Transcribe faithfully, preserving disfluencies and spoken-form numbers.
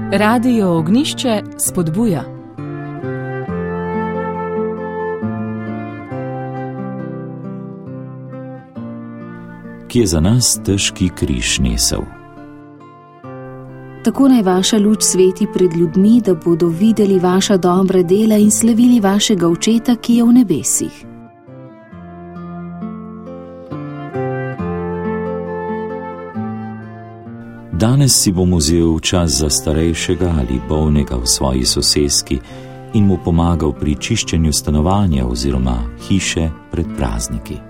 Radio Ognjišče spodbuja. Ki je za nas težki križ nesel. Tako naj vaša luč sveti pred ljudmi, da bodo videli vaša dobra dela in slavili vašega Očeta, ki je v nebesih. Danes si bom vzel čas za starejšega ali bolnega v svoji soseski in mu pomagal pri čiščenju stanovanja oziroma hiše pred prazniki.